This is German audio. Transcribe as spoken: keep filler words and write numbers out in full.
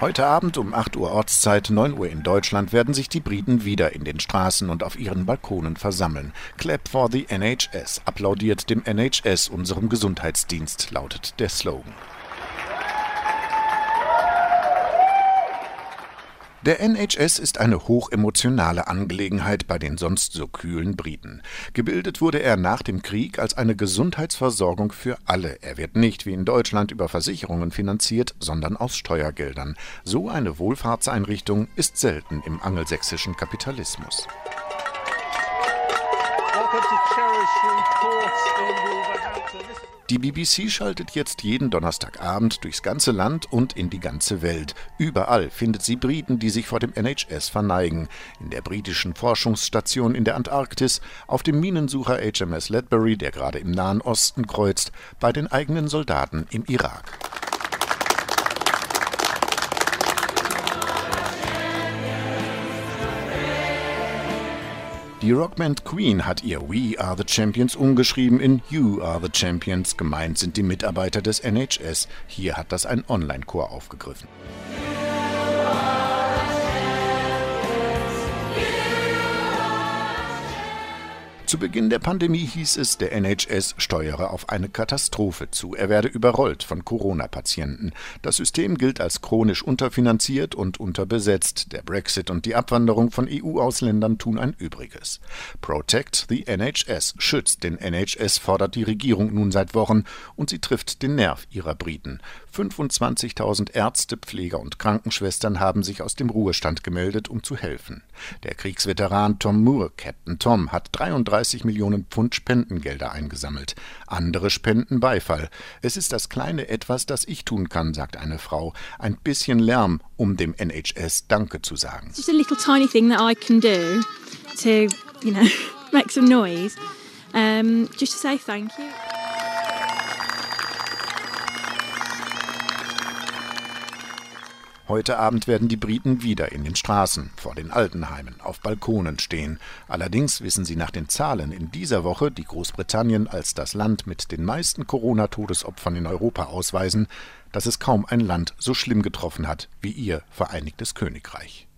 Heute Abend um acht Uhr Ortszeit, neun Uhr in Deutschland, werden sich die Briten wieder in den Straßen und auf ihren Balkonen versammeln. Clap for the N H S, applaudiert dem N H S, unserem Gesundheitsdienst, lautet der Slogan. Der N H S ist eine hochemotionale Angelegenheit bei den sonst so kühlen Briten. Gebildet wurde er nach dem Krieg als eine Gesundheitsversorgung für alle. Er wird nicht wie in Deutschland über Versicherungen finanziert, sondern aus Steuergeldern. So eine Wohlfahrtseinrichtung ist selten im angelsächsischen Kapitalismus. Die B B C schaltet jetzt jeden Donnerstagabend durchs ganze Land und in die ganze Welt. Überall findet sie Briten, die sich vor dem N H S verneigen. In der britischen Forschungsstation in der Antarktis, auf dem Minensucher H M S Ledbury, der gerade im Nahen Osten kreuzt, bei den eigenen Soldaten im Irak. Die Rockband Queen hat ihr We Are the Champions umgeschrieben in You Are the Champions. Gemeint sind die Mitarbeiter des N H S. Hier hat das ein Online-Chor aufgegriffen. Zu Beginn der Pandemie hieß es, der N H S steuere auf eine Katastrophe zu. Er werde überrollt von Corona-Patienten. Das System gilt als chronisch unterfinanziert und unterbesetzt. Der Brexit und die Abwanderung von E U-Ausländern tun ein Übriges. Protect the N H S, schützt den N H S, fordert die Regierung nun seit Wochen, und sie trifft den Nerv ihrer Briten. fünfundzwanzigtausend Ärzte, Pfleger und Krankenschwestern haben sich aus dem Ruhestand gemeldet, um zu helfen. Der Kriegsveteran Tom Moore, Captain Tom, hat dreiunddreißig Millionen Pfund Spendengelder eingesammelt. Andere spenden Beifall. Es ist das kleine Etwas, das ich tun kann, sagt eine Frau. Ein bisschen Lärm, um dem N H S Danke zu sagen. It's just a little tiny thing that I can do to, you know, make some noise, um, just to say thank you. Heute Abend werden die Briten wieder in den Straßen, vor den Altenheimen, auf Balkonen stehen. Allerdings wissen sie nach den Zahlen in dieser Woche, die Großbritannien als das Land mit den meisten Corona-Todesopfern in Europa ausweisen, dass es kaum ein Land so schlimm getroffen hat wie ihr Vereinigtes Königreich.